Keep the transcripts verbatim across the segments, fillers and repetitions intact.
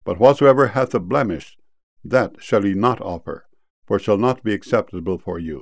But whatsoever hath a blemish, that shall ye not offer, for it shall not be acceptable for you.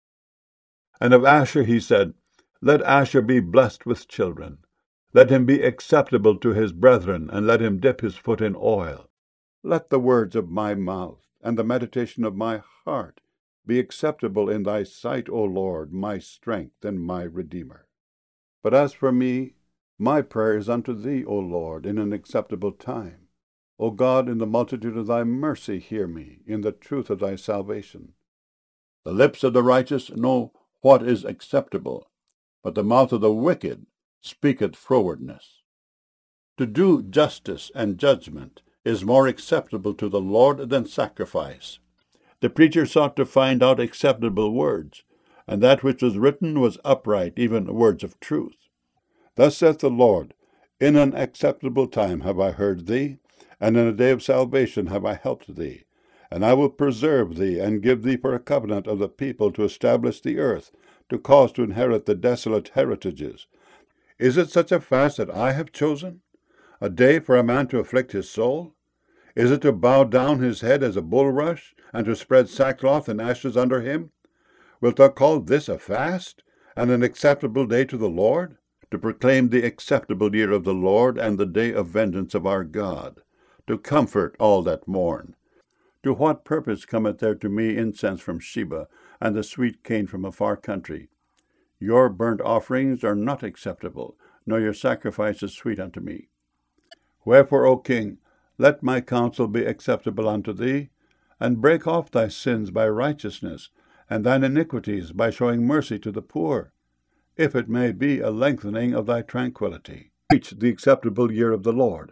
And of Asher he said, Let Asher be blessed with children. Let him be acceptable to his brethren, and let him dip his foot in oil. Let the words of my mouth and the meditation of my heart be acceptable in thy sight, O Lord, my strength and my Redeemer. But as for me, my prayer is unto thee, O Lord, in an acceptable time. O God, in the multitude of thy mercy hear me, in the truth of thy salvation. The lips of the righteous know what is acceptable, but the mouth of the wicked speaketh frowardness. To do justice and judgment is more acceptable to the Lord than sacrifice. The preacher sought to find out acceptable words, and that which was written was upright, even words of truth. Thus saith the Lord, In an acceptable time have I heard thee, and in a day of salvation have I helped thee. And I will preserve thee, and give thee for a covenant of the people to establish the earth, to cause to inherit the desolate heritages. Is it such a fast that I have chosen? A day for a man to afflict his soul? Is it to bow down his head as a bulrush, and to spread sackcloth and ashes under him? Wilt thou call this a fast, and an acceptable day to the Lord? To proclaim the acceptable year of the Lord, and the day of vengeance of our God, to comfort all that mourn. To what purpose cometh there to me incense from Sheba, and the sweet cane from a far country? Your burnt offerings are not acceptable, nor your sacrifices sweet unto me. Wherefore, O king, let my counsel be acceptable unto thee, and break off thy sins by righteousness, and thine iniquities by showing mercy to the poor, if it may be a lengthening of thy tranquillity. Preach the acceptable year of the Lord.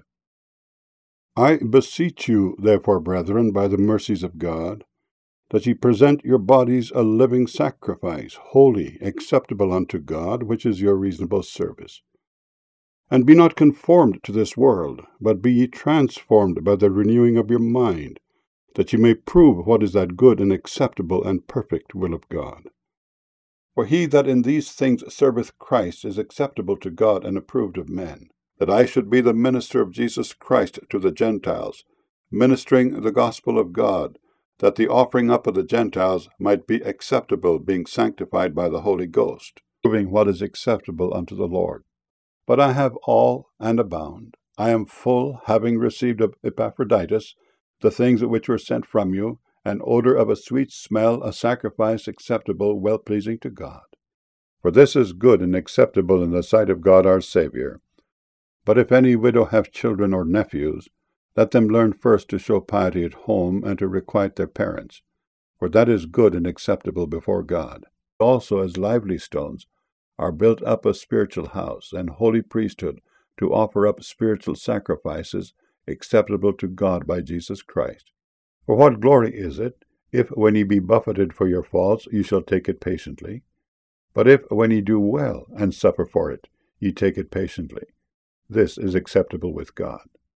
I beseech you, therefore, brethren, by the mercies of God, that ye present your bodies a living sacrifice, holy, acceptable unto God, which is your reasonable service. And be not conformed to this world, but be ye transformed by the renewing of your mind, that ye may prove what is that good and acceptable and perfect will of God. For he that in these things serveth Christ is acceptable to God and approved of men, that I should be the minister of Jesus Christ to the Gentiles, ministering the gospel of God, that the offering up of the Gentiles might be acceptable, being sanctified by the Holy Ghost, proving what is acceptable unto the Lord. But I have all and abound. I am full, having received of Epaphroditus the things which were sent from you, an odor of a sweet smell, a sacrifice acceptable, well-pleasing to God. For this is good and acceptable in the sight of God our Saviour. But if any widow have children or nephews, let them learn first to show piety at home, and to requite their parents, for that is good and acceptable before God. Also, as lively stones, are built up a spiritual house, and holy priesthood, to offer up spiritual sacrifices acceptable to God by Jesus Christ. For what glory is it, if when ye be buffeted for your faults, ye shall take it patiently? But if when ye do well, and suffer for it, ye take it patiently, this is acceptable with God.